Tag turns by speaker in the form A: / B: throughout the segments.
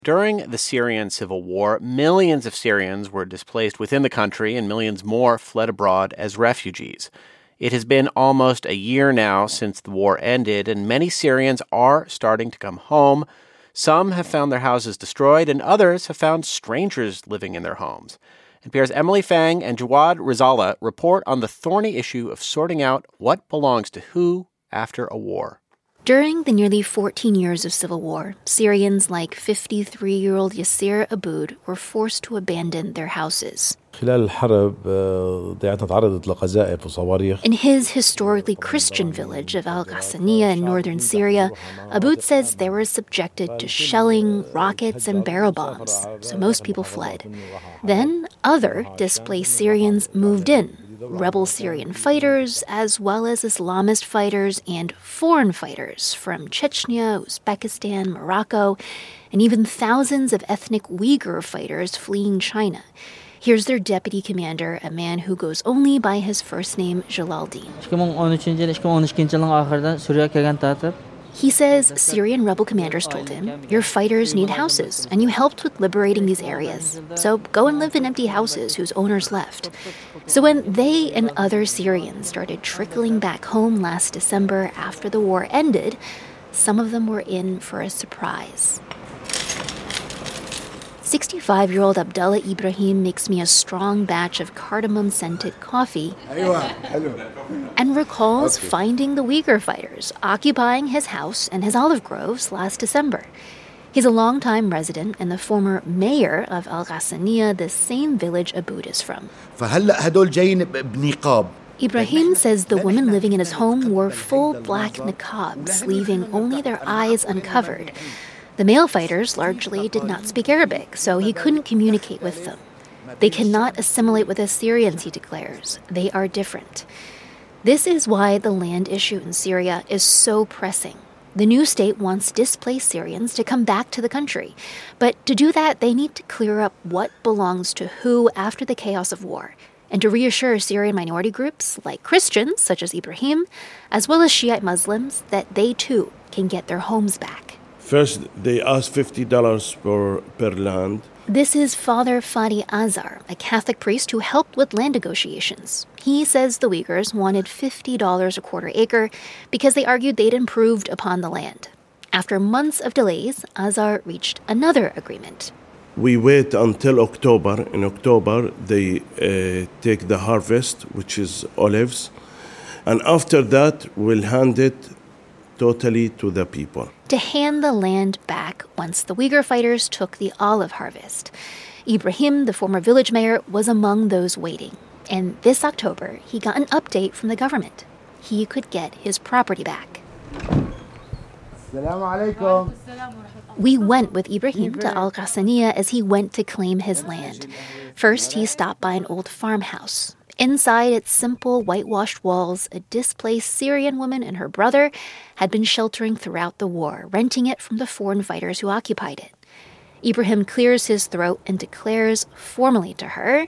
A: During the Syrian civil war, millions of Syrians were displaced within the country and millions more fled abroad as refugees. It has been almost a year now since the war ended, and many Syrians are starting to come home. Some have found their houses destroyed, and others have found strangers living in their homes. NPR's Emily Fang and Jawad Rizala report on the thorny issue of sorting out what belongs to who after a war.
B: During the nearly 14 years of civil war, Syrians like 53-year-old Yasser Aboud were forced to abandon their houses. In his historically Christian village of Al-Ghassaniya in northern Syria, Aboud says they were subjected to shelling, rockets, and barrel bombs, so most people fled. Then other displaced Syrians moved in. Rebel Syrian fighters, as well as Islamist fighters and foreign fighters from Chechnya, Uzbekistan, Morocco, and even thousands of ethnic Uyghur fighters fleeing China. Here's their deputy commander, a man who goes only by his first name, Jalaluddin. He says Syrian rebel commanders told him, your fighters need houses, and you helped with liberating these areas. So go and live in empty houses whose owners left. So when they and other Syrians started trickling back home last December after the war ended, some of them were in for a surprise. 65-year-old Abdullah Ibrahim makes me a strong batch of cardamom-scented coffee and recalls finding the Uyghur fighters occupying his house and his olive groves last December. He's a longtime resident and the former mayor of Al-Ghassaniya, the same village Aboud is from. Ibrahim says the women living in his home wore full black niqabs, leaving only their eyes uncovered. The male fighters largely did not speak Arabic, so he couldn't communicate with them. They cannot assimilate with Assyrians, he declares. They are different. This is why the land issue in Syria is so pressing. The new state wants displaced Syrians to come back to the country. But to do that, they need to clear up what belongs to who after the chaos of war, and to reassure Syrian minority groups like Christians, such as Ibrahim, as well as Shiite Muslims, that they too can get their homes back.
C: First, they asked $50 per land.
B: This is Father Fadi Azar, a Catholic priest who helped with land negotiations. He says the Uyghurs wanted $50 a quarter acre because they argued they'd improved upon the land. After months of delays, Azar reached another agreement.
C: We wait until October. In October, they take the harvest, which is olives. And after that, we'll hand it totally to the people.
B: To hand the land back once the Uyghur fighters took the olive harvest. Ibrahim, the former village mayor, was among those waiting. And this October, he got an update from the government. He could get his property back. We went with Ibrahim to Al-Ghassaniya as he went to claim his land. First, he stopped by an old farmhouse. Inside its simple whitewashed walls, a displaced Syrian woman and her brother had been sheltering throughout the war, renting it from the foreign fighters who occupied it. Ibrahim clears his throat and declares formally to her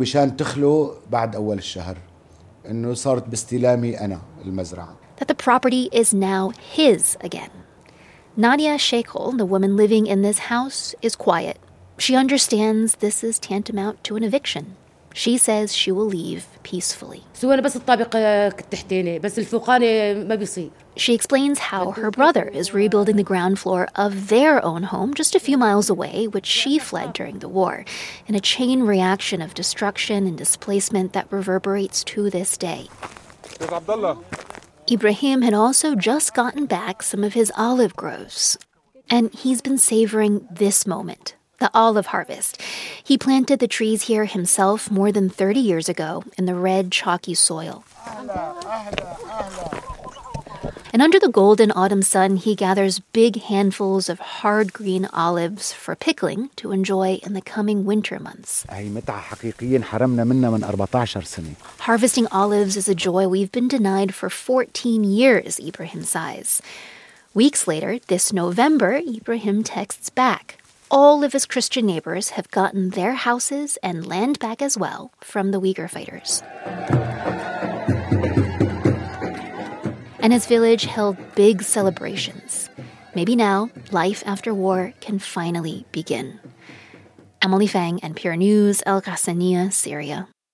B: that the property is now his again. Nadia Shekhol, the woman living in this house, is quiet. She understands this is tantamount to an eviction. She says she will leave peacefully. She explains how her brother is rebuilding the ground floor of their own home just a few miles away, which she fled during the war, in a chain reaction of destruction and displacement that reverberates to this day. Ibrahim had also just gotten back some of his olive groves, and he's been savoring this moment. The olive harvest. He planted the trees here himself more than 30 years ago in the red, chalky soil. And under the golden autumn sun, he gathers big handfuls of hard green olives for pickling to enjoy in the coming winter months. Harvesting olives is a joy we've been denied for 14 years, Ibrahim sighs. Weeks later, this November, Ibrahim texts back. All of his Christian neighbors have gotten their houses and land back as well from the Uyghur fighters. And his village held big celebrations. Maybe now, life after war can finally begin. Emily Fang, NPR News, El Ghassaniya, Syria.